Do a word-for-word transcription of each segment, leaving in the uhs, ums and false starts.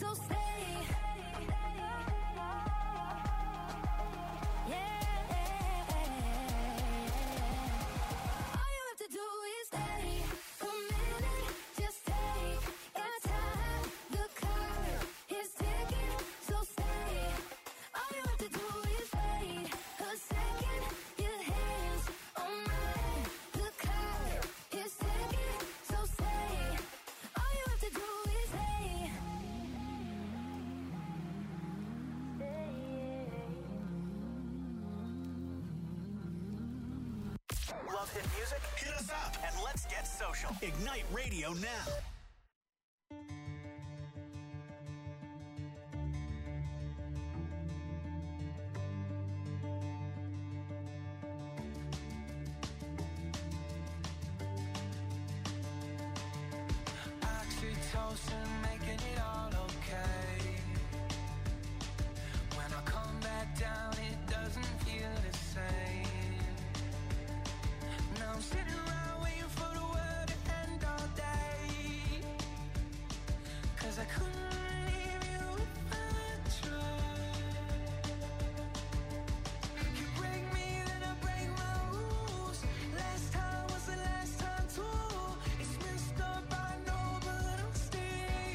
so stay. Yeah. All you have to do is stay a minute, just take your time. The clock is ticking, so stay. All you have to do is wait a second. Your hands on mine. The clock is ticking, so stay. All you have to do is stay. Love hit music? Hit us up and let's get social. Ignite Radio now. Oxytocin, making it all okay. When I come back down, it doesn't feel the same. Now I'm sitting around waiting for the world to end all day. 'Cause I couldn't leave you if I tried. You break me, then I break my rules. Last time was the last time too. It's messed up, I know, but I'm staying.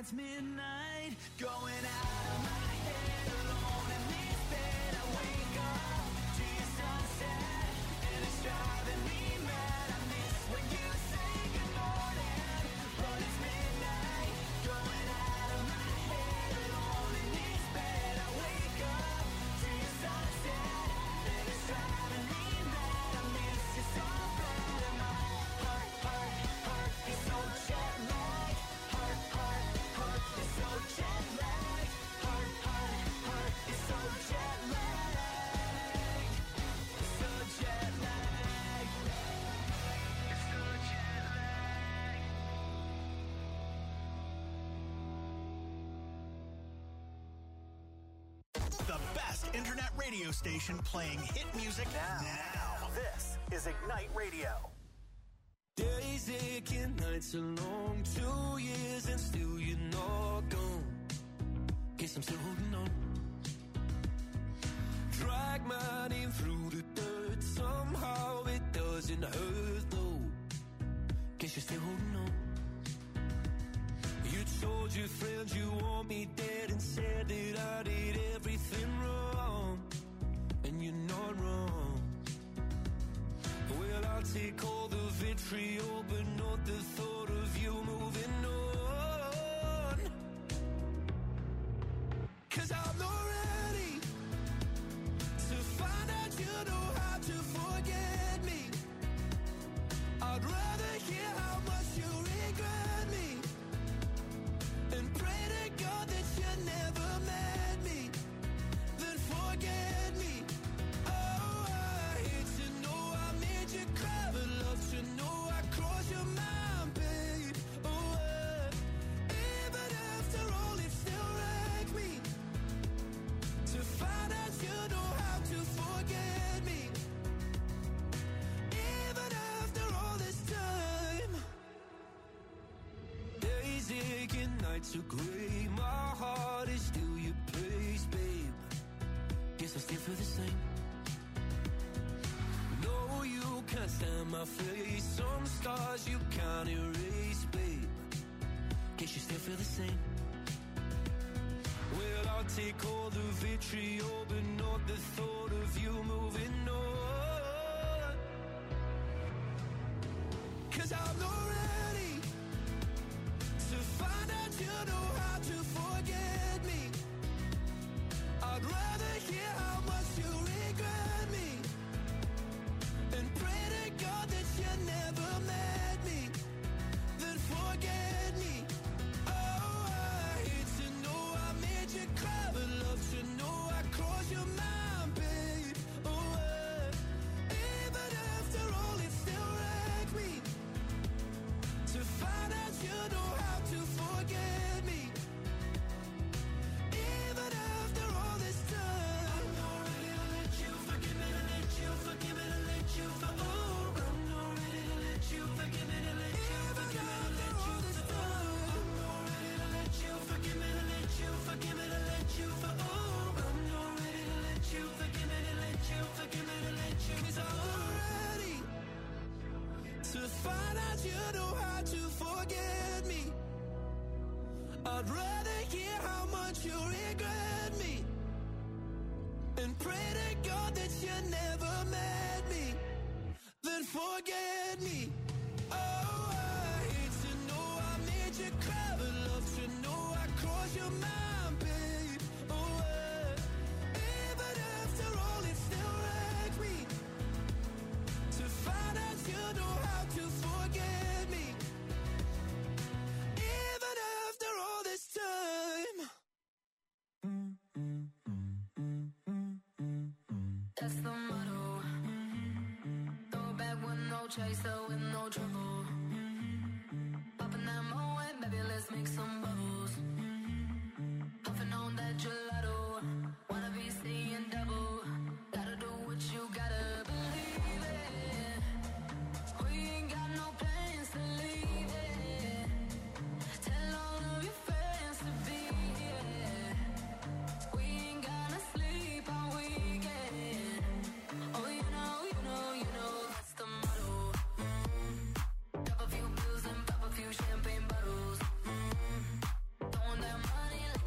it's midnight, going out of my head, alone in this bed. I wake up to your sunset, and it's driving me mad. I miss when you say good morning, but it's midnight, going out of my head, alone in this bed. I wake up to your sunset, and it's driving me mad. I miss you so bad, and my heart, heart, heart is so jet lagged. Heart, heart, heart is so jet lagged. Heart, heart, heart is so jet lagged. It's so jet lagged. It's so jet lagged. The best internet radio station playing hit music now. now. This is Ignite Radio. Days aching, nights are long, two years and still you're not gone. Guess I'm still holding on. Drag my name through the dirt, somehow it doesn't hurt though. Guess you're still holding on. You told your friends you want me dead and said that I did everything wrong, and you're not wrong. Well, I'll take all the vitriol, but not the thought of you moving on. Cause I'm not ready to find out you know how to forget me. I'd rather hear how much you regret me and pray to God that you never met me, then forget me. Oh, I hate to know I made you cry, but love to know I crossed your mind, babe. Oh, uh, even after all, it still wrecked me to find out you know how to forget me. Even after all this time, days aching, nights are gray. My heart is still your place, babe. Guess I still feel the same. No, you can't stand my face. Some stars you can't erase, babe. Guess you still feel the same. Well, I'll take all the vitriol, but not the thought of you moving on. Cause I'm not ready to find out you know how to forget me. I'd rather hear how much you regret me and pray to God that you never met me, then forget me. Oh, I hate to know I made you cry, but love to know I crossed your mind, babe. Oh, uh, even after all, it still wrecked me to find out you know how to forget me. Even after all this time, I'm not ready to let you forgive me, to let you forgive me, to let you for oh, I'm not ready to let you forgive me, to let you forgive me, to let you for oh, I'm not ready to let you forgive me, to let you forgive me, to let you for oh, I'm not ready to let you forgive me, to let you forgive me, to let you. 'Cause I'm not ready to find out you know how to forget me. I'd rather hear how much you regret me and pray to God that you never met me, then forget me. Oh, I hate to know I made you cry, but love to know I crossed your mind, babe. Oh, uh, even after all, it still wrecked me to find out you know how to forget me. Even after all this time. That's the motto. Throw it back with no chaser, with no trouble. Popping that Moet, baby, let's make some bubbles. Puffing on that gelato. Wanna be seeing double. Gotta do what you gotta believe it. We ain't got no plans to leave it. Tell all of your friends to be here. We ain't gonna sleep all weekend. Oh, you know, you know, you know, that's the motto.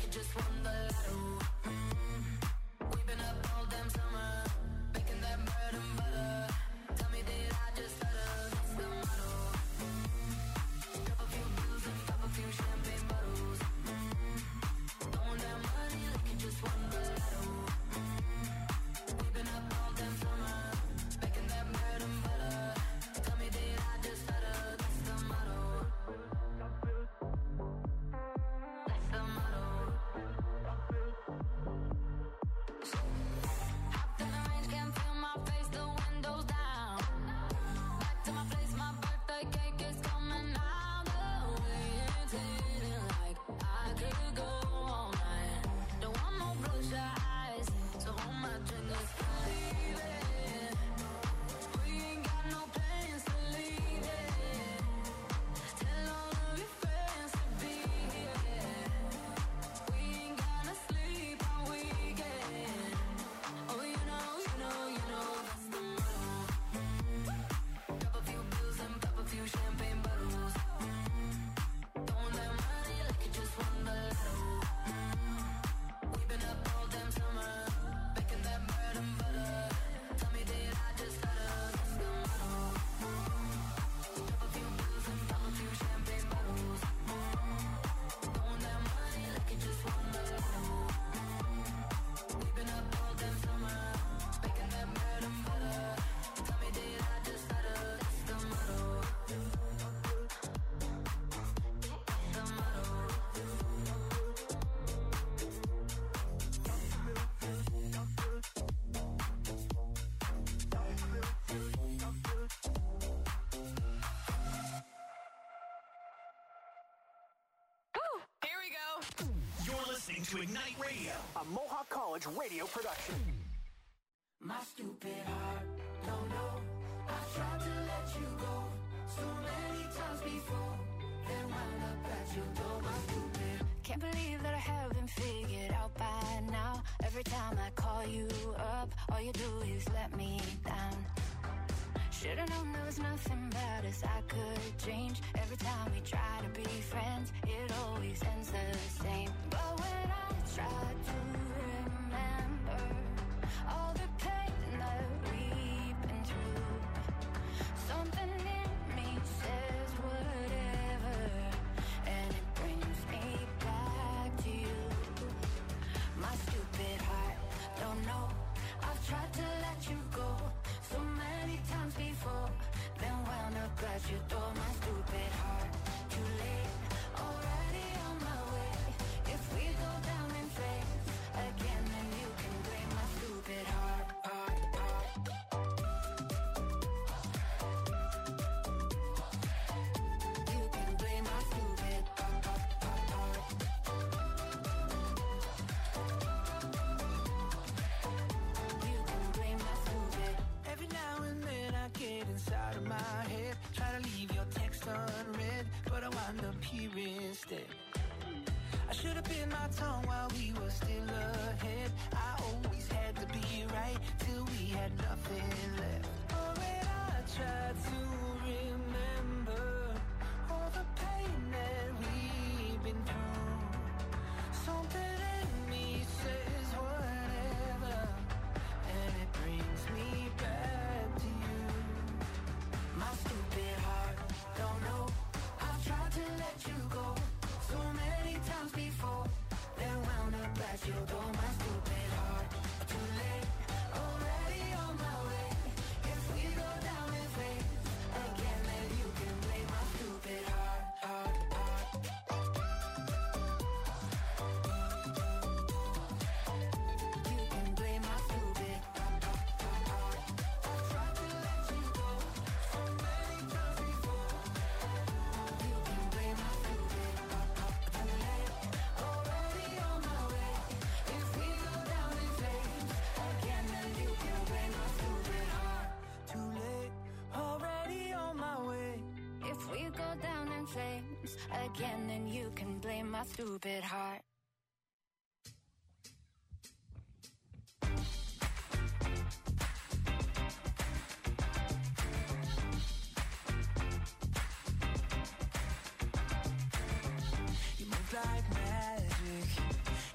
you just won the lotto. Mm. We've been up all damn summer, making that bread and butter. Tell me, did I just stutter? That's the motto. Mm. Drop a few bills and pop a few champagne bottles. Mm. Throwing that money like you just won the lotto. Mm. We've been up all damn summer, making that bread and butter. Tell me, did I just stutter? That's the motto. That's the motto. Hopped in the range, can't feel my face, the windows down. Back to my place, my birthday cake is coming out the way. It's hitting like I could go all night. Don't want no bloodshot eyes, so hold my drink, let's leave it. We ain't got no plans to leave it. Tell all of your friends to be here. We ain't gonna sleep all weekend. Oh, you know, you know, you know, that's the motto. Drop a few bills and pop a few champagne bottles. Throwing that money like you just won the lotto. We've been up all damn summer, making that bread and butter. Tell me, did I just stutter? That's the motto. Drop a few bills and pop a few champagne bottles. Throwing that money like you just won the lotto. We've been up all damn summer, making that bread and butter. Tell me, did I just stutter? That's the motto. That's the motto. Here we go. You're listening to Ignite Radio, a Mohawk College radio production. My stupid heart, don't know. I've tried to let you go so many times before, then wound up at your door. My stupid. Can't believe that I haven't figured out by now. Every time I call you up, all you do is let me down. Should've known there was nothing about us I could change. Every time we try to be friends, it always ends the same. But when I try to remember all the pain that we've been through, something in me says whatever, and it brings me back to you. My stupid heart, don't know. I've tried to let you go so many times before, then wound up at your door. My stupid heart, too late, already on my way. If we go down in flames again, then you can blame my stupid heart, heart, heart. You can blame my stupid heart, heart, heart. You can blame my stupid. Every now and then I get inside of my head, try to leave your text unread, but I wind up here instead. I should have bit my tongue while we were still ahead. I always had to be right till we had nothing left. Oh, when I tried to remember all the pain that we've been through, something in me says whatever, and it brings me back to you. My stupid heart, don't know. I've tried to let you go so many times before, then wound up at your door. My stupid heart, too late, already on my way. If we go down in flames again, then you can blame my stupid heart, heart, heart. You can blame my stupid heart, heart, heart. I've tried to let you go so many times before. You can blame my stupid heart, heart. Too late, already on my way. If we go down in flames again, then you can blame my stupid heart. Too late, already on my way. If we go down in flames again, then you can blame my stupid heart. You move like magic.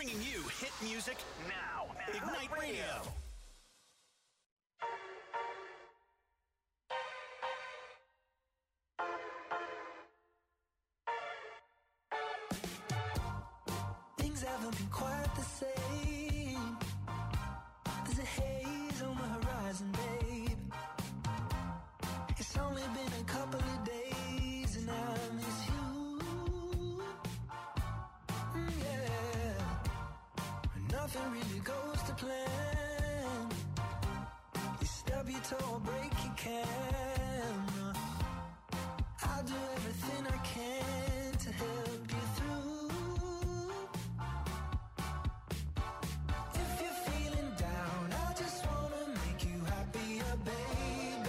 Bringing you hit music now. Ignite Radio. Things haven't been quite the same. There's a haze on the horizon, babe. It's only been a couple of days and I miss you. Mm, yeah. Nothing really goes to plan. You stub your toe or break your camera. I'll do everything I can to help you through. If you're feeling down, I just wanna make you happier, baby.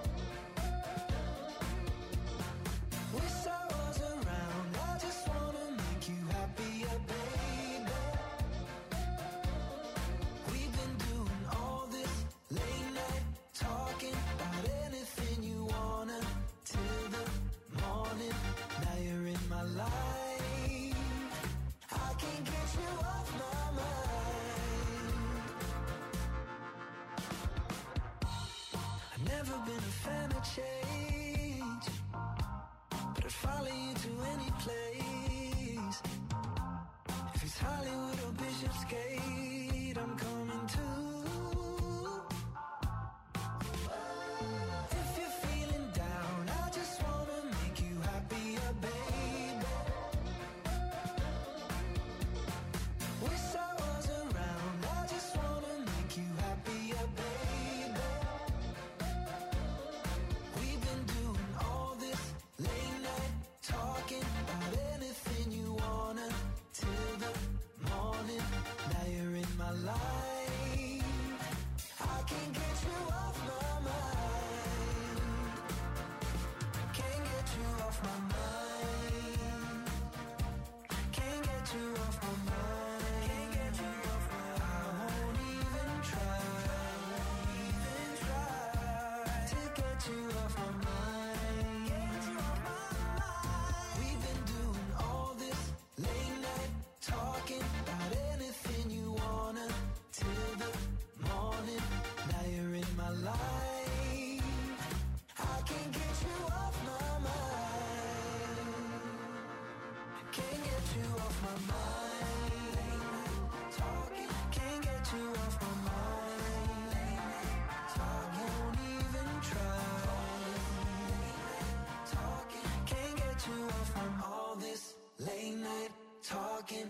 Wish I was around, I just wanna make you happier, baby. We've been doing all this late night talking about anything you wanna till the morning. Now you're in my life, I can't get you off my mind. I've never been a fan of change, but I'd follow you to any place. If it's Hollywood or Bishopsgate, I'm coming too. If you're feeling down, I just wanna make you happier, baby. Wish I was around, I just wanna make you happier, baby. We've been doing all this late night talking about anything you wanna till the morning. Now you're in my life, I can't get you off my mind. Can't get you off my mind. Can't get you off my mind. Can't get you off my mind. I won't even try, even try to get you off my mind. Get you off my mind. We've been doing all this late night talking about anything you wanna till the morning. Now you're in my life, I can't get you off my mind. Can't get you off my mind. Late night talking, can't get you off my mind. Late night talking, won't even try. Late night talking, can't get you off from all this late night talking.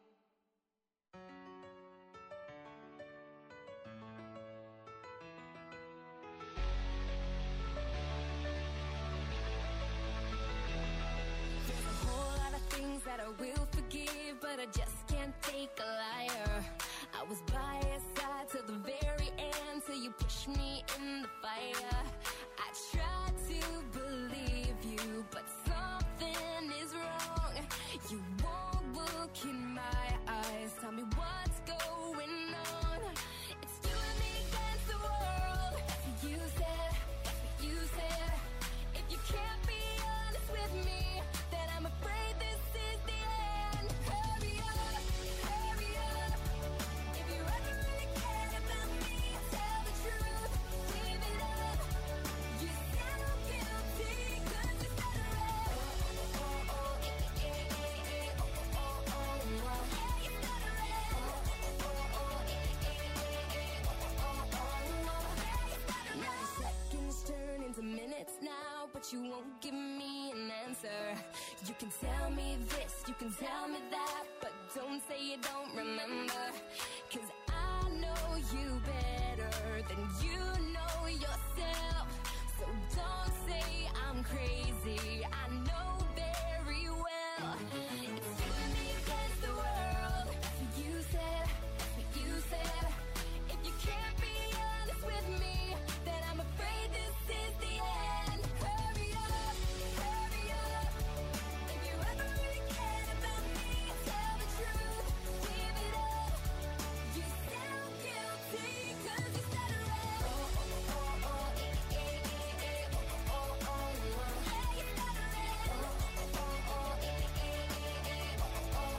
There's a whole lot of things that I will forgive, but I just can't take a liar. I was by your side till the very end, till you pushed me in the fire. I tried to believe you, but something is wrong. You won't look in my eyes, tell me what's going on. It's you and me against the world. That's what you said, that's what you said. If you can't be honest with me, then I'm afraid this is the end. Hurry up, hurry up. If you ever really cared about me, tell the truth, leave it up. You sound guilty 'cause you said it right. Oh, oh, oh, eh, eh, eh, eh, oh, oh, oh, oh. Yeah, you said it right. Oh, oh, oh, eh, eh, eh, eh, oh, oh, oh, oh. Yeah, you said it right. Now seconds turn into minutes now, but you won't give me an answer. You can tell me this, you can tell me that, but don't say you don't remember. 'Cause I know you better than you know yourself. So don't say I'm crazy, I know very well. It's you and me against the world. That's what you said, that's what you said. If you can't be honest with me, then I'm afraid this is the end. Hurry up, hurry up. If you ever really cared about me, tell the truth, leave it up. You sound guilty 'cause you said it right. Oh, oh, oh, oh, eh, eh, eh, eh, oh, oh, oh, oh. Yeah, you said it right. Oh, oh, oh, eh, eh, eh, eh, oh, oh,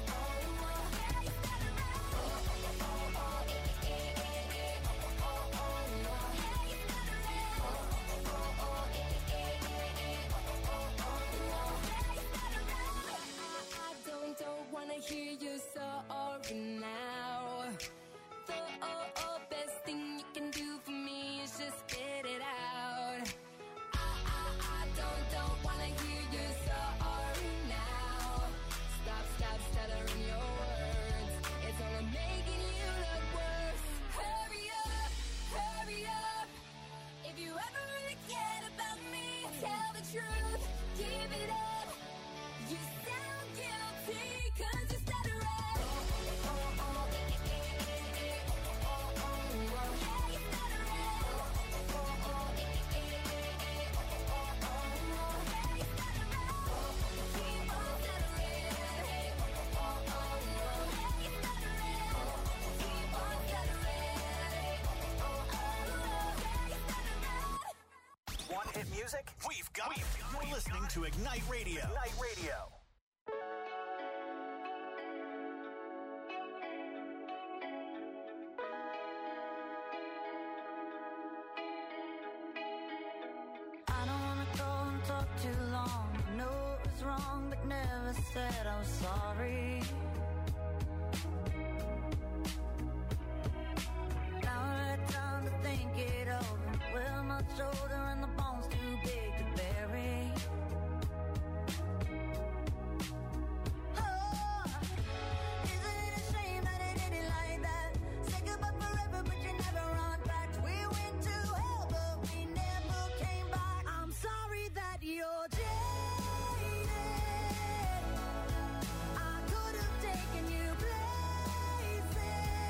to Ignite Radio. Ignite Radio. I don't wanna go and talk too long. I know it was wrong, but never said I was sorry. Now I had time to think it over. Well, my shoulder and the bones too big to bury. Oh, isn't it a shame that it ended like that? Say goodbye forever, but you never run back. We went to hell, but we never came back. I'm sorry that you're jaded. I could have taken you places.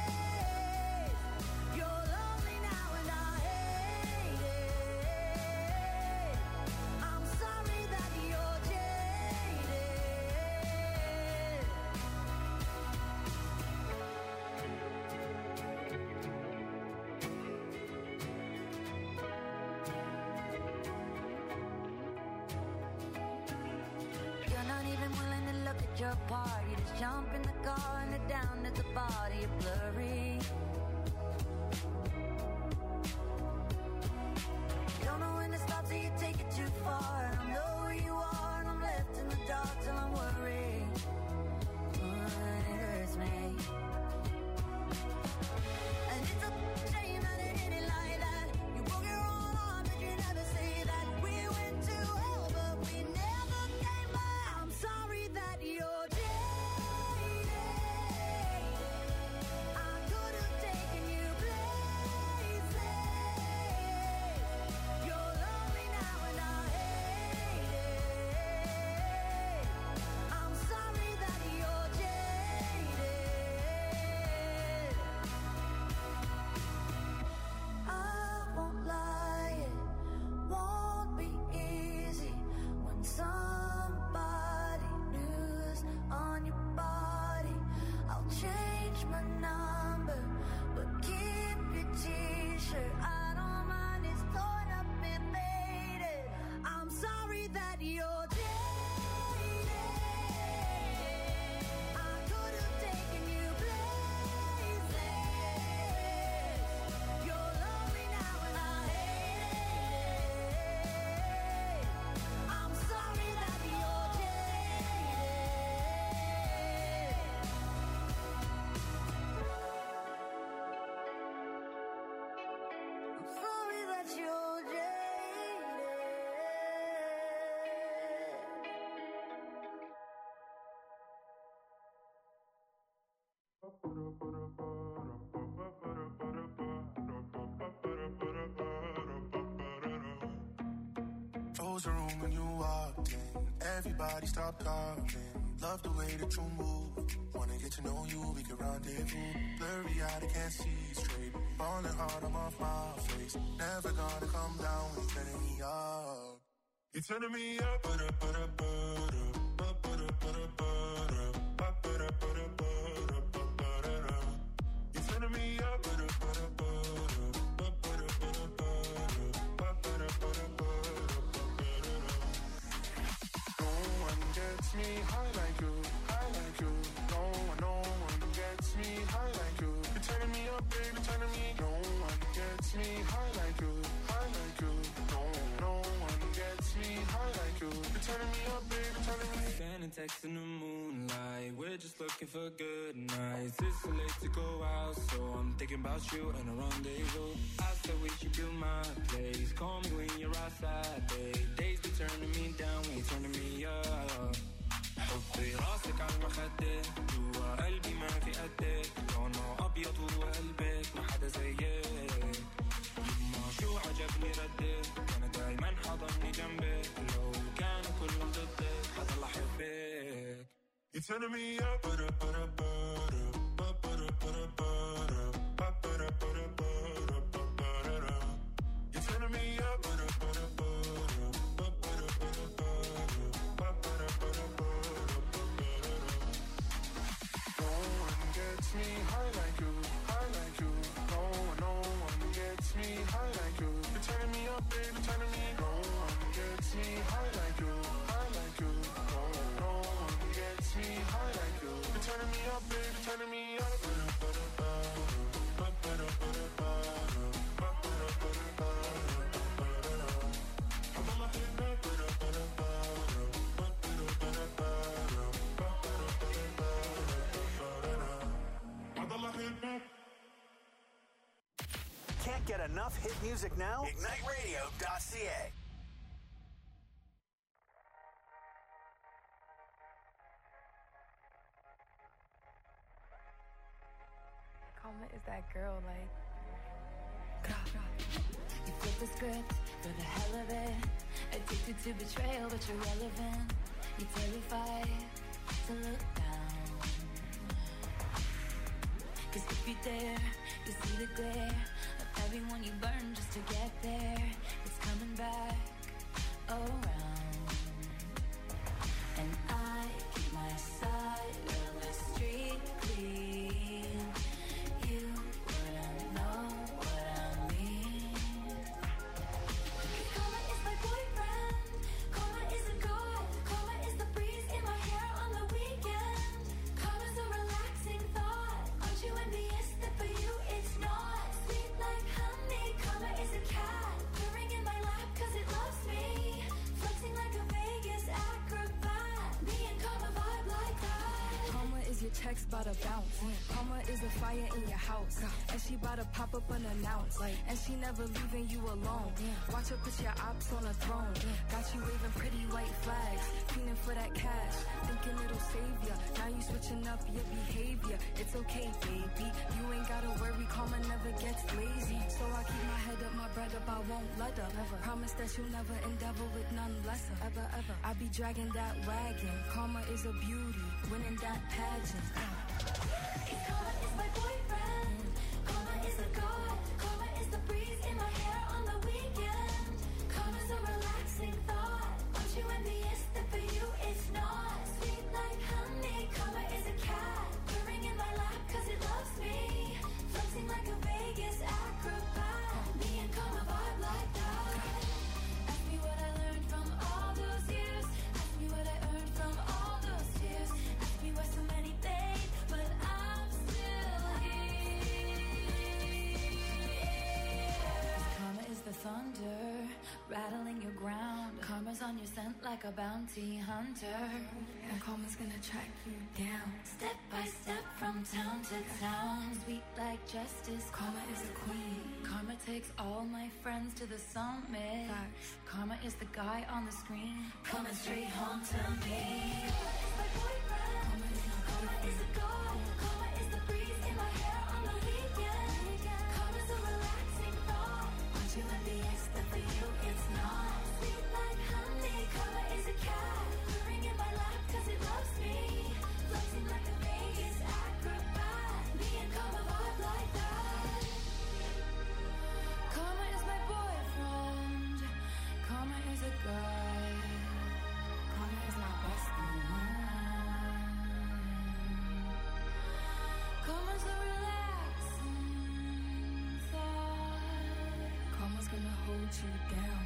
You're lonely now and I hate it. I'm sorry that you're jaded. You're not even willing to look at your part. You just jump in the car and head down at the body. You're blurry. You don't know when to stop till you take it too far. And I know where you are and I'm left in the dark till I'm worried. Mm, it hurts me. And it's a shame that it ended like that. You broke your own heart, but you never say that. We went to hell, but we never came back. I'm sorry that you're jaded. I could have taken you places. You're lonely now and I hate it. I'm sorry that you're jaded. I won't lie, it won't be easy when somebody new's on your body. I'll change my number, but keep your t-shirt. I don't mind, it's torn up and faded. I'm sorry that you're jaded. I could have taken you places. You're lonely now and I hate it. I'm sorry that you're jaded. I'm sorry that you're jaded. Close the room when you walked in. Everybody stop talking. Love the way that you move. Wanna get to know you, we can rendezvous. Blurry eyed, I can't see straight. Falling hard, I'm off my face. Never gonna come down when you're turning me up. You're turning me up. Ba-da, ba-da, ba-da, ba-da, ba-da, ba-da, ba-da, ba-da, ba-da, ba-da. You're turning me up. Ba-da, ba-da, ba-da, ba-da, ba-da, ba-da, ba-da, ba-da, ba-da. No one gets me high like you, high like you. No one, no one gets me high like you. You're turning me up, baby, turning me. No one gets me high like you, high like you. No, no one gets me high like you. You're turning me up, baby, turning me. Sending texts in the moonlight. We're just looking for good nights. It's too late to go out, so I'm thinking about you and a rendezvous. I said we should build my place. Call me when you're outside, babe. Days be turning me down when you're turning me up. حطي راسك على المخدة جوا قلبي ما في قدك لونه أبيض وقلبك ما حدا زيك يما شو عجبني ردك أنا دايما حضني جنبك لو كانوا كلهم ضدك حضل أحبك. You're turning me up. Ba-da, ba-da, ba-da, ba-da, ba-da, ba-da, ba-da, ba-da, ba-da, ba-da. You're turning me up. Ba-da, ba-da, ba-da, ba-da, ba-da, ba-da, ba-da, ba-da, ba-da, ba-da. No one gets me high like you, high like you. No one, no one gets me high like you. You're turning me up, baby, turning me. No one gets me high like you, high Can't get enough hit music now? Ignite Radio dot C A. Karma is that girl, like. You flip the script for the hell of it. Addicted to betrayal, but you're relevant. You're terrified to look down. Cause if you dare, you see the glare of everyone you burn just to get there. It's coming back around. And I keep my side of the street clean. You wouldn't know what I mean. Karma is my boyfriend. Karma is a god. Karma is the breeze in my hair on the weekend. Karma's a relaxing thought. Aren't you envious that for you it's not? Sweet like honey. Karma is a cat purring in my lap cause it loves me. Flexing like a Vegas acrobat. Me and Karma vibe like that. Karma is your checks bout to bounce. Karma is a fire in your house. And she bout to pop up unannounced. And she never leaving you alone. Watch her put your ops on a throne. Got you waving pretty white flags. Feeling for that cash. Thinking it'll save ya. Now you switching up your behavior. It's okay, baby. You ain't gotta worry. Karma never gets lazy. So I keep my head up, my bread up. I won't let her. Never. Promise that you'll never endeavor with none lesser. Ever, ever. I be dragging that wagon. Karma is a beauty. Winning that pageant. Uh. Karma is my boyfriend. Karma is a god. Karma is the breeze in my hair on the weekend. Karma's a relaxing thought. Aren't you envious that for you it's not? Sweet like honey. Karma is a cat purring in my lap cause it loves me. Flexing like a Vegas acrobat. Me and Karma vibe like that. Ask me what I learned from all those years. Ask me what I earned from all those tears. Ask me why so many days, but I'm still here. Karma is the thunder rattling your ground. Karma's on your scent like a bounty hunter. And karma's gonna track you down. Step by step from town to town. Sweet like justice. Karma is the queen. Karma takes all my friends to the summit. Facts. Karma is the guy on the screen. Coming straight home to me. Karma is my boyfriend. Karma is my Karma is a god. Karma is the breeze in my hair on the weekend. Karma's a relaxing thought. Aren't you envious that for you it's not? Sweet like honey. Karma is a cat purring in my lap cause it loves me. Flexing like a Vegas acrobat. Me and Karma vibe like that. Karma is my boyfriend. Karma is a guy. Karma is my bestie. Karma's a relaxing thought. Karma's gonna hold you down.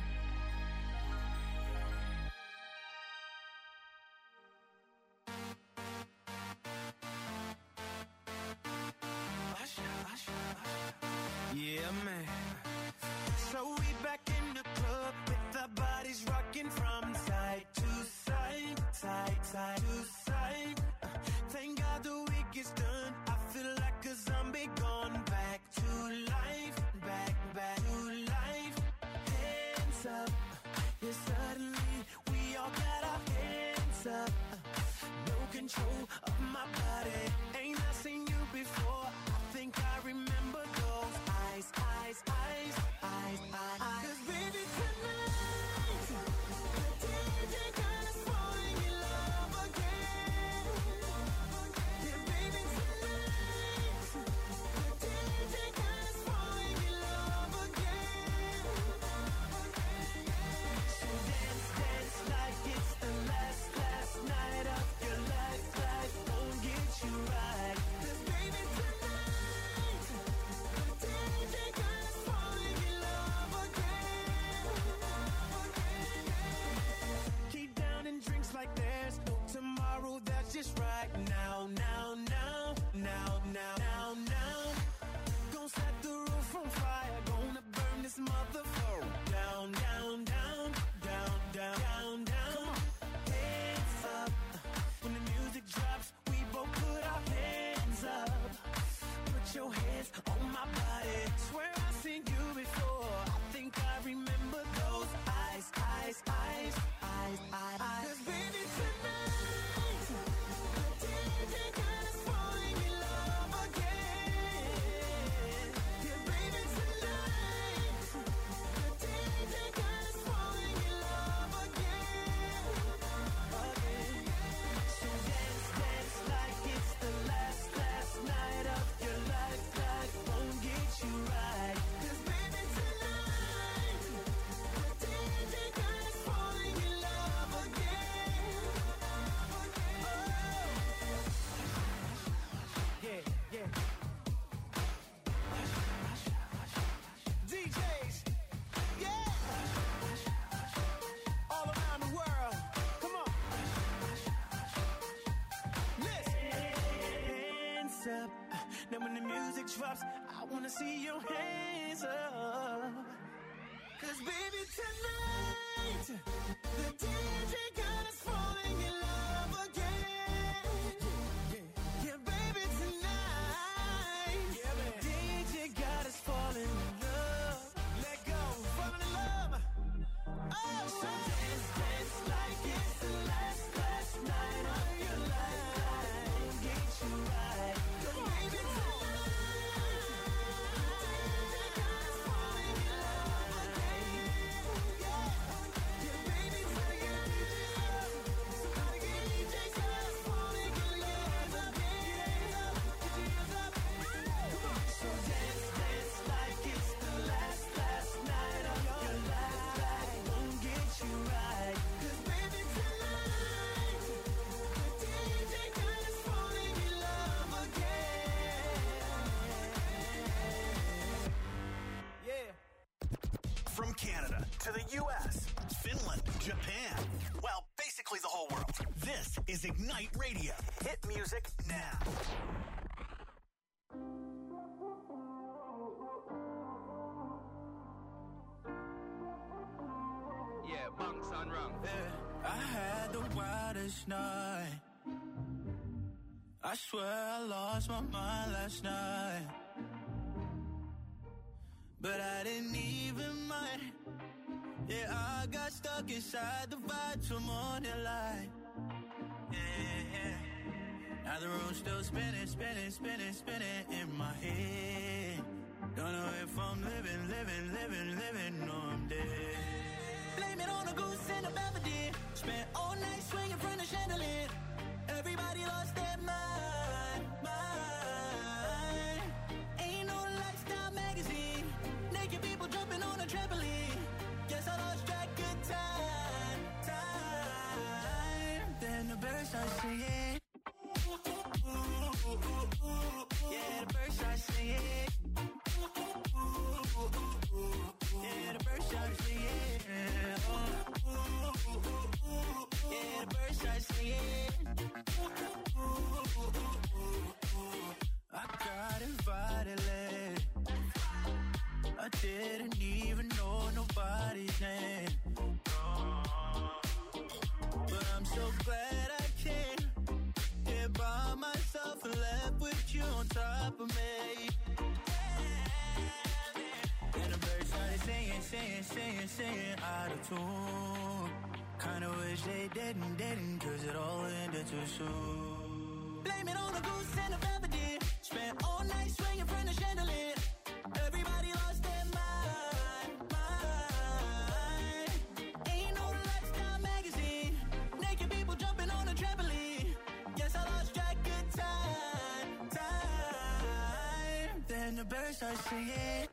Yeah, man. So we back in the club with our bodies rocking from side to side, side, side to side. Uh, thank God the week is done. I feel like a zombie gone back to life, back, back to life. Hands up, yeah, suddenly we all got our hands up. Uh, no control of my body. Ain't I seen you before? I think I remember those eyes, eyes, eyes, eyes, eyes. Cause baby tonight, the D J got us falling in love again. Yeah, baby tonight, the D J got us falling in love again. So dance, dance like it's the last, last night of your life. Life won't get you right. Cause baby tonight, the D J got us falling in love again. Keep down and drinks like there's no tomorrow. That's just right now, now, now, now, now, now, now. Gonna set the roof on fire. Gonna burn this motherfucker down, down, down, down, down, down, down. Hands up. When the music drops, we both put our hands up. Put your hands on my body. Swear I've seen you hands up. Then when the music drops, I wanna see your hands up. Cause baby tonight, the D J got us falling in love again. Yeah, yeah baby tonight, yeah, man. D J got us falling in love. Let go, falling in love. Oh, so dance, dance like it's the last, last night of your life. Get you right. Cause baby tonight, D J got us falling in love again. Yeah, yeah baby tonight, somebody get D J got us falling in love again. Get your hands up, get your hands up. Come on. So dance, dance like it's the last, last night of your life. Won't get you right. Cause baby tonight, the D J got us falling in love again. Yeah. From Canada to the U S, Finland, Japan, well, basically the whole world. This is Ignite Radio. Hit music now. Yeah, bunks on wrong. Yeah, I had the wildest night. I swear I lost my mind last night. But I didn't even mind. Yeah, I got stuck inside the vibe till morning light. Yeah, yeah. Now the room's still spinning, spinning, spinning, spinning in my head. Don't know if I'm living, living, living, living, or I'm dead. Blame it on a goose and a Belvedere. Spent all night swinging from the chandelier. Everybody lost their mind, mind. Ain't no lifestyle magazine. Naked people jumping on a trampoline. Guess I lost track of time, time. Then the birds start singing. Yeah, the birds start singing. Yeah, the birds start singing. Yeah, the birds start singing. I got invited late. I didn't even know nobody's name. But I'm so glad I came here by myself and left with you on top of me. And the birds started singing, singing, singing, singing out of tune. Kinda wish they didn't, didn't, cause it all ended too soon. Blame it on a goose and a Belvedere. Spent all night swinging from the chandelier. Everybody lost their mind, mind. Ain't no lifestyle magazine. Naked people jumping on a trampoline. Guess I lost track of time, time. Then the birds start singing.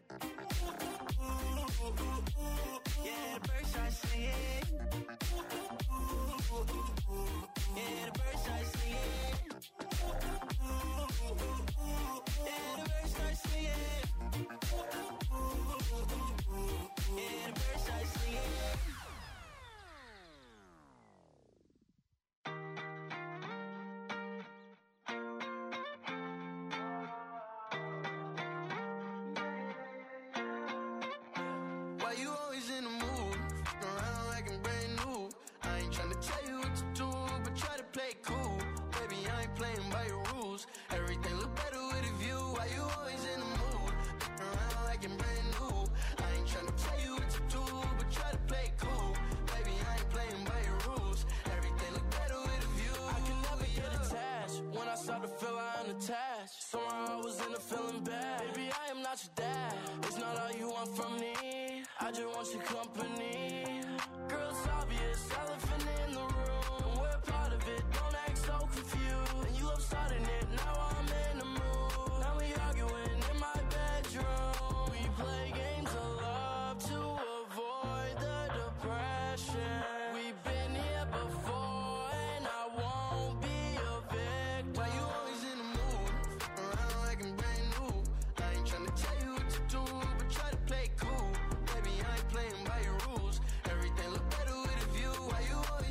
Yeah, the birds start singing. Yeah, the birds start singing. Yeah, the birds start singing. Yeah, the birds start singing. Why you always in the mood? Around like I'm brand new. I ain't tryna tell you what to do, but try to play cool. Baby, I ain't playing by your rules. Everything look better with a view. Why you always in the mood? Around like I'm brand new. I ain't tryna tell you what to do, but try to play cool. Baby, I ain't playing by your rules. Everything look better with a view. I can never get attached. When I start to feel I'm attached, somehow I was in a feeling bad. Baby, I am not your dad. It's not all you want from me. I just want your company. Girl, it's obvious, elephant in the room. And we're part of it, don't act so confused. And you love starting it, now I'm in the mood. Now we arguing in my bedroom. We play games of love to avoid the depression. We've been here before and I won't be a victim. Why you always in the mood? Around like I'm brand new. I ain't tryna tell you what to do, but try to play cool. Baby, I ain't playing by your rules. Everything look better with a view. Why you always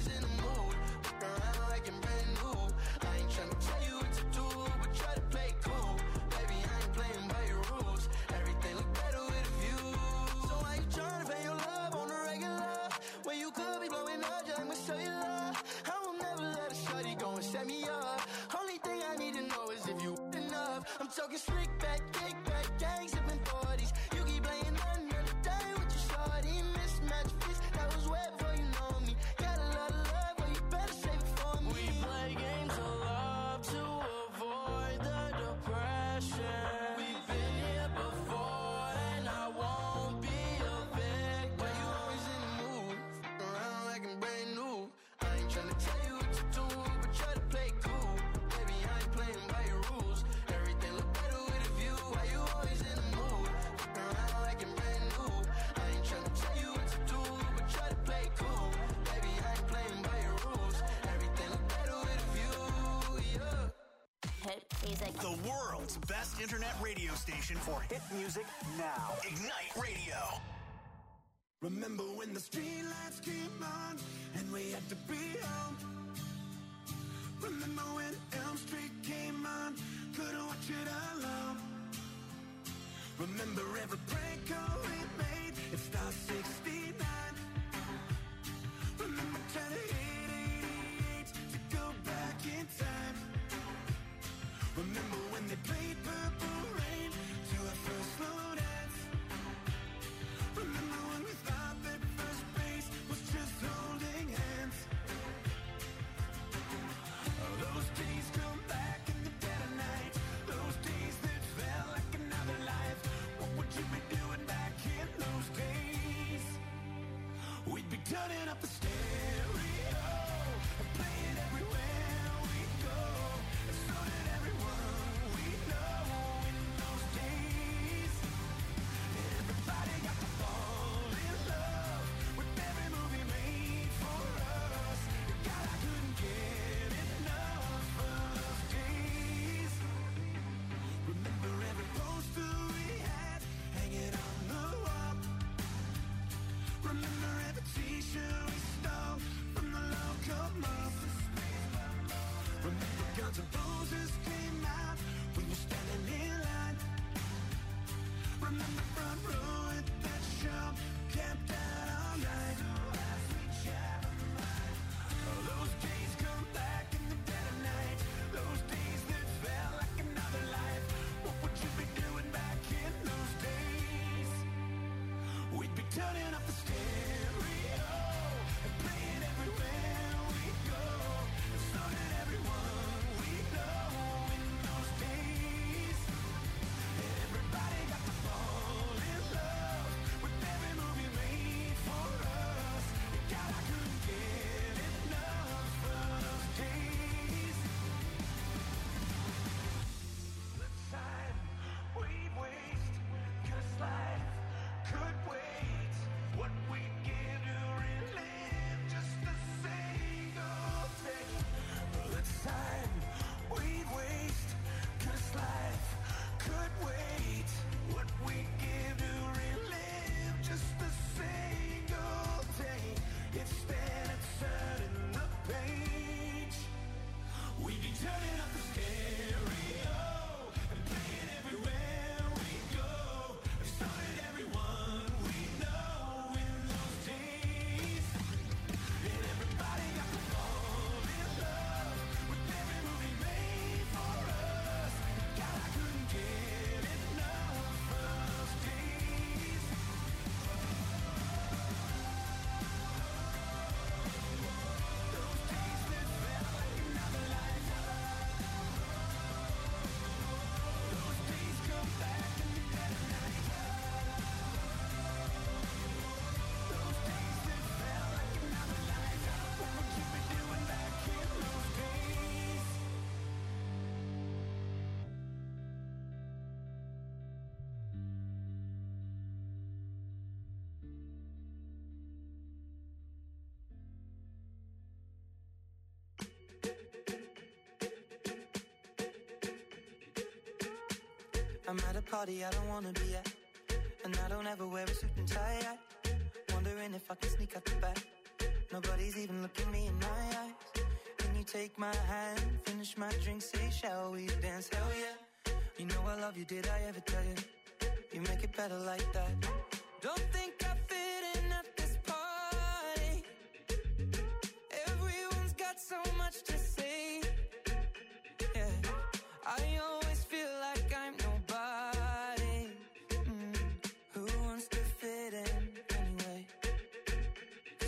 talking slick back, kick back, gang sipping forties. You keep playing another day with your shorty. Mismatch fist, that was wet before you know me. Got a lot of love, but you better save it for me. We play games of love to avoid the depression. We've been here before, and I won't be a victim. Why you always in the mood? Fuck around like I'm brand new. I ain't tryna tell you what to do, but try to play cool. Baby, I ain't playing by your rules. Everything look better with a view. Why you always in the mood? Fuck around like I'm brand new. I ain't tryna tell you what to do, but try to play cool. Baby, I ain't playing by your rules. Everything look better with a view, yeah. Hit music. The world's best internet radio station for hit music now. Ignite Radio. Remember when the street lights came on and we had to be home? Remember when Elm Street came on, couldn't watch it alone? Remember every prank call we made, it starts sixty-nine. Remember turning eight eighty-eight to go back in time. Remember when they played Purple Rain to our first slow dance? Remember when we thought that first base was just holding hands? Oh, those days come back in the dead of night. Those days that felt like another life. What would you be doing back in those days? We'd be turning up the stereo and playing everywhere we go. And so did everyone we know in those days. Everybody got to fall in love with every movie made for us. God, I couldn't get enough of those days. Remember every poster we had hanging on the wall. Remember every t-shirt we stole from the local mall. Remember Guns N' Roses came out when you're standing in line. Remember front row at that show, camped out all night. Oh, those days come back in the dead of night. Those days that felt like another life. What would you be doing back in those days? We'd be turning up the stereo and playing everywhere we go. And so did everyone we know in those days. Everybody got to fall in love with every movie made for us. God, I couldn't get enough of those days. Let's sign, we waste, 'cause life could wait. What we give to relive just a single day. Let's sign, we waste, 'cause life could wait. What we give to relive just a single day. Instead of turning the page, we be turning up the stereo and playing everywhere we go. And so did everyone we know in those days. And everybody got to fall in love with every movie made for us. God, I couldn't get enough of those days. Those days that felt like another life. Those days come back in the dead of night. Those days that felt like another life. What would you be doing back in those days? I'm at a party I don't wanna be at, and I don't ever wear a suit and tie. I wondering if I can sneak out the back. Nobody's even looking me in my eyes. Can you take my hand, finish my drink, say shall we dance? Hell yeah. You know I love you, did I ever tell you? You make it better like that. Don't think I fit in at this party. Everyone's got so much to say. Yeah, I always feel like I'm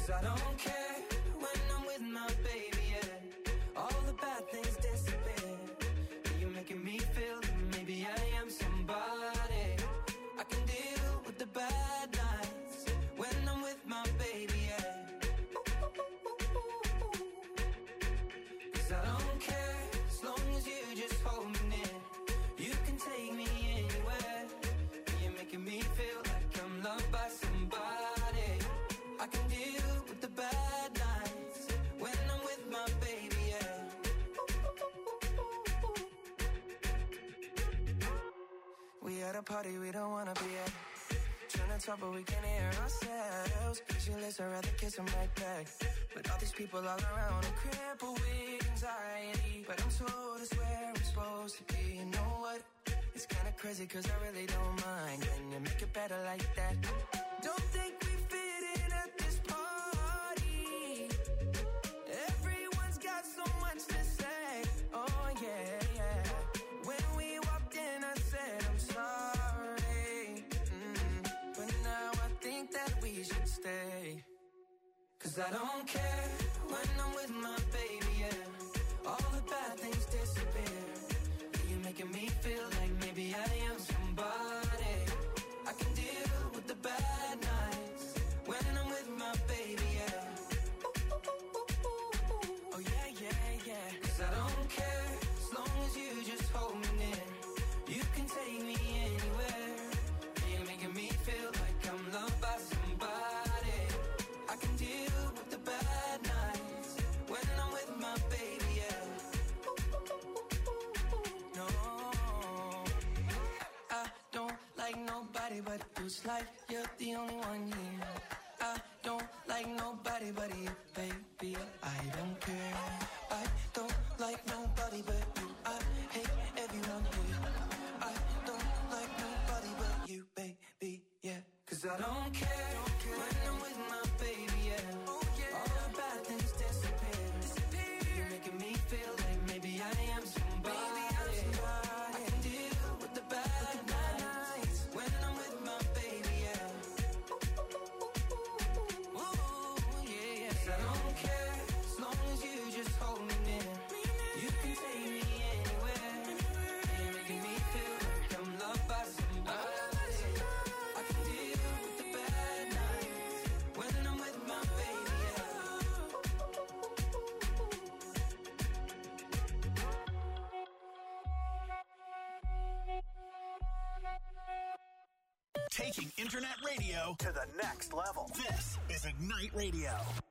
Cause I don't care when I'm with my baby, yeah. All the bad things disappear. You're making me feel that maybe I am somebody. I can deal with the bad nights when I'm with my baby, yeah. Cause I don't care as long as you just hold me near. You can take me anywhere. You're making me feel like I'm loved by somebody. I can deal with the bad nights when I'm with my baby, yeah. We at a party we don't wanna be at. Trying to talk but we can't hear ourselves. Pictureless, I'd rather kiss them right back. But all these people all around are crippled with anxiety. But I'm told it's where I'm supposed to be. You know what? It's kinda crazy cause I really don't mind. Can you make it better like that? Don't think we fit in at this party. Everyone's got so much to say. Oh yeah, yeah. When we walked in I said I'm sorry. Mm. But now I think that we should stay. Cause I don't care when I'm with my baby, yeah. All the bad things disappear. You're making me feel like maybe I am somebody. I can deal with the bad nights when I'm with my baby, yeah. Oh yeah, yeah, yeah. Cause I don't care as long as you just hold me near. You can take me anywhere. You're making me feel like I'm loved by somebody. I can deal with the bad nights when I'm with my baby, yeah. No, I don't like nobody but you. It's like you're the only one here. I don't like nobody but you, baby. I don't care. I don't like nobody but you. I hate everyone here. I don't like nobody but you, baby, yeah. Cause I don't care when I'm with my baby, yeah. All the bad things disappear. You're making me feel like maybe I am somebody. I can deal with the bad nights when I'm with my baby, yeah. Ooh, yeah, yeah. 'Cause I don't care as long as you just hold me near. You can take me anywhere. You're making me feel like I'm loved by somebody. I can deal with the bad nights when I'm with my baby, yeah. Taking internet radio to the next level. This is Ignite Radio.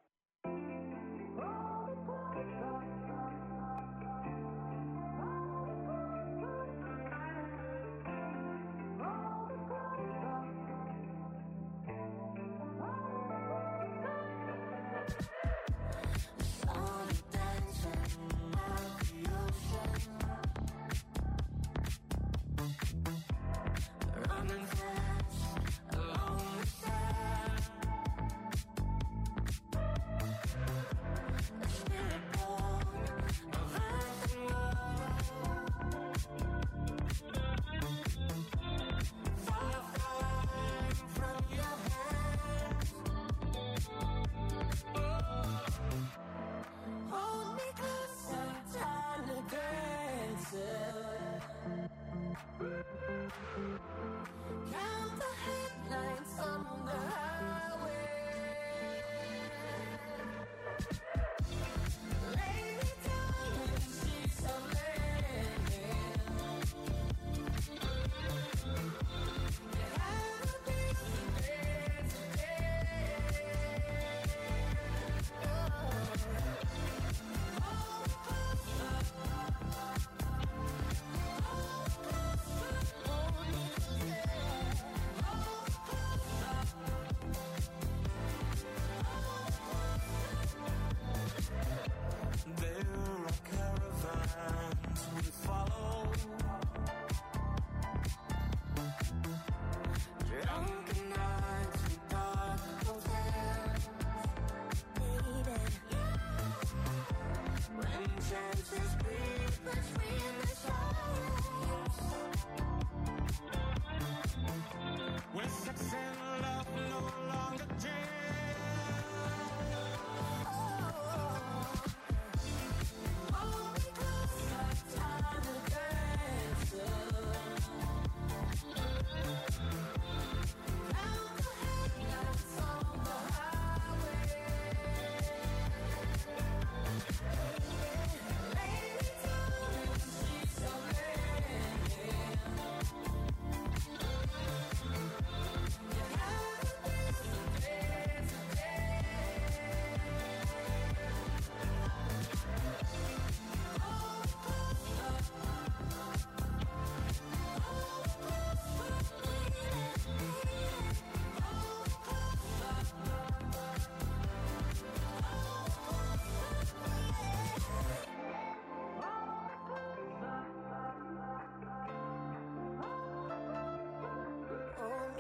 Running fast along the sand.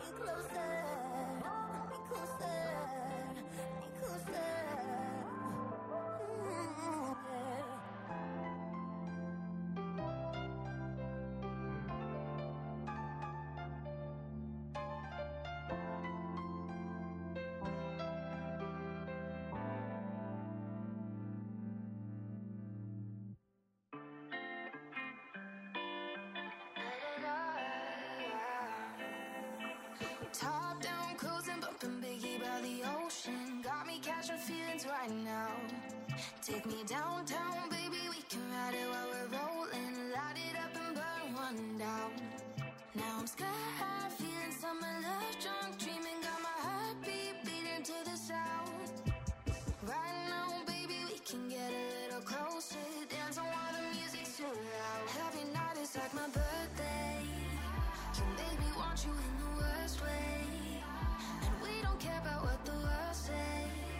me closer, me closer, me closer. Mm, yeah. Top down, cruising, bumping Biggie by the ocean. Got me catching feelings right now. Take me downtown, baby, we can ride it while we're rolling. Light it up and burn one down. Now I'm sky high, feeling summer love, drunk, dreaming. Got my heartbeat beating to the sound. Right now, baby, we can get a little closer. Dance on while the music's too loud. Every night is like my birthday. You make me want you in the worst way. And we don't care about what the world say.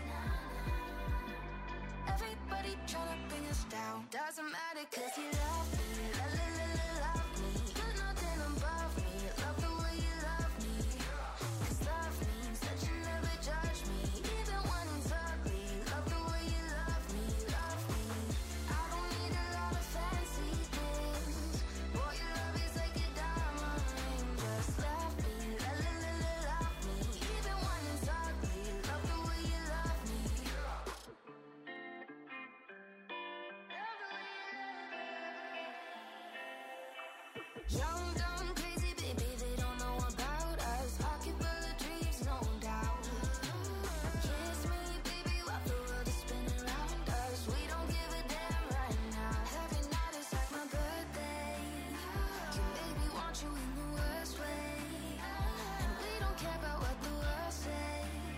Everybody tryna bring us down. Doesn't matter cause you love me. La la la la love me. You're nothing above me. Love the way you love me. Cause love means that you never judge me. Even when it's ugly. Love the way you love me. Love me. I don't need a lot of fancy things. Boy, your love is like a diamond ring. Just love me. La la la la love me. Even when it's ugly. Love the way you love me. Young, dumb, crazy, baby, they don't know about us. Pocket full of dreams, no doubt. Kiss me, baby, while the world is spinning around us. We don't give a damn right now. Every night is like my birthday. You make me want you in the worst way. And we don't care about what the world say.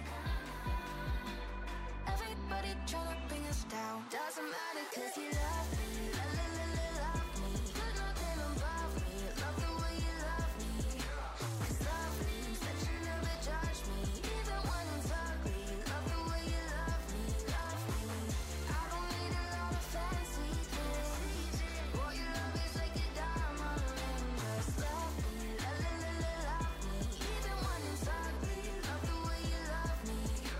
Everybody tryna bring us down. Doesn't matter cause you love me. La la la la love me. You're nothing above me. Love the way you love me. Cause love means that you never judge me. Even when it's ugly. Love the way you love me. Love me. I don't need a lot of fancy things. Boy, your love is like a diamond ring. Just love me. La la la la love me. Even when it's ugly. Love the way you love me.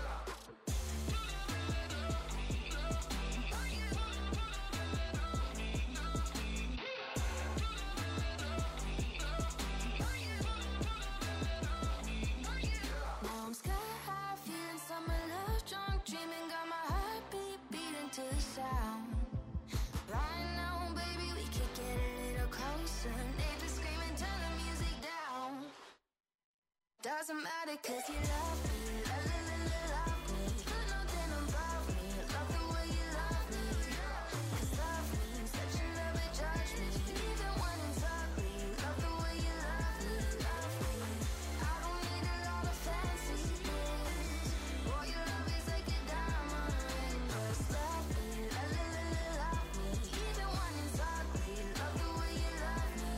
Now I'm sky high, feeling summer love, drunk, dreaming. Got my heartbeat beating to the sound. Right now, baby, we could get a little closer. Neighbors screaming, turn the music down. Doesn't matter cause you love me. La la la la love me. You're nothing above me. Love the way you love me. Cause love means that you never judge me. Even when it's ugly. Love the way you love me. Love me. I don't need a lot of fancy things. Boy, your love is like a diamond ring. Just love me. La la la la love me. Even when it's ugly. Love the way you love me.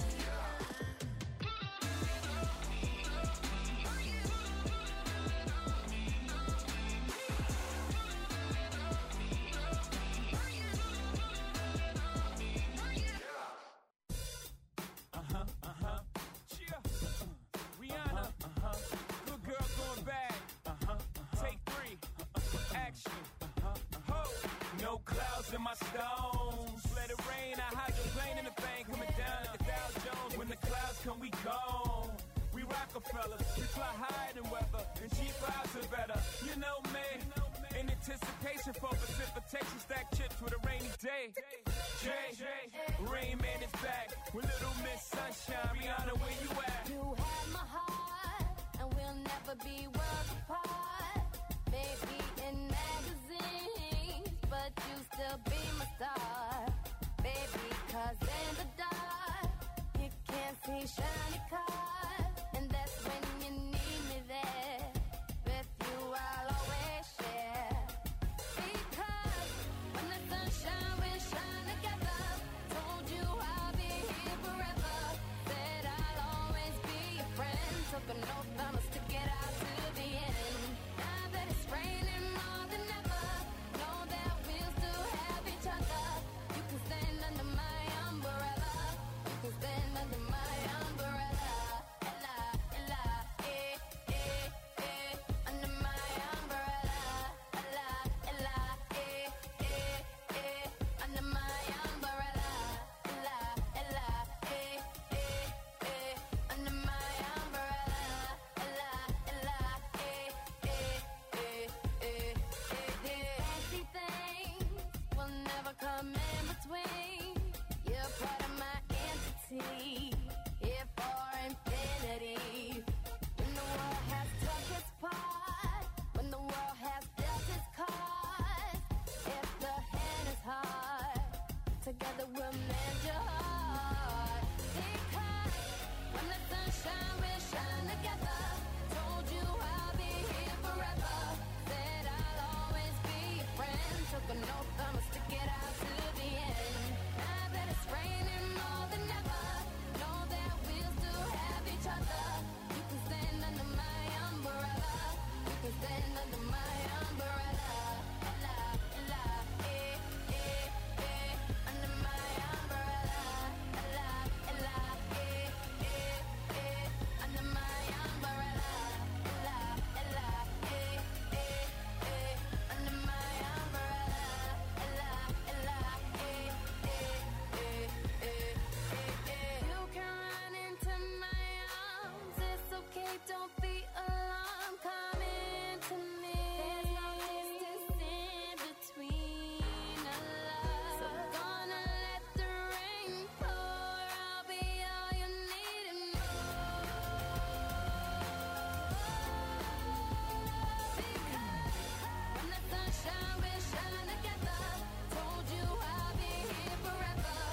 Uh-huh, uh-huh. Yeah. Rihanna. Uh-huh. Good girl going bad. Uh-huh. Take three. Action. Uh-huh. Ho. No clouds in my stones. Let it rain. I hydroplane in the thing. Coming down at the Dow Jones. When the clouds come, we gone. We Rockefellers. We fly higher than weather. And cheap vibes are better. You know me. In anticipation for precipitation. Stack chips with a rainy day. Jay. Rain Man is back. With Little Miss Sunshine. Rihanna, where you at? You have my heart, and we'll never be worlds apart. Maybe in magazines, but you still be my star. Baby, cause in the dark, you can't see shiny cars. And that's when you need me there. With you, I'll always share. Because when the sunshine will shine together, told you I'll be here forever. Said I'll always be your friend. Took an oath, I'ma stick it out to the end. Now that it's raining more than ever, know that we'll still have each other. You can stand under my umbrella. You can stand under my